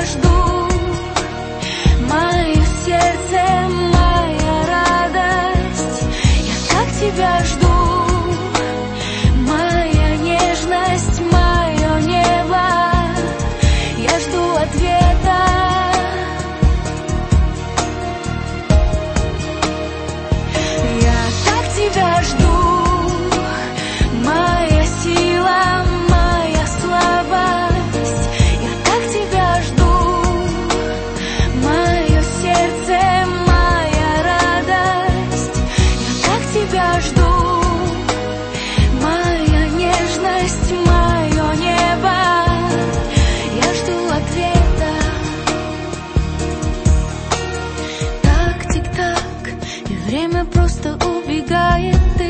тебя жду, мое сердце, моя радость. Я так тебя жду, моя нежность, мое небо. Я жду ответа. Я так тебя жду, моя сила, моя слабость. Я так тебя жду, мое сердце, моя радость. Я так тебя жду, моя нежность, мое небо. Я жду ответа. Так, тик-так, и время просто убегает.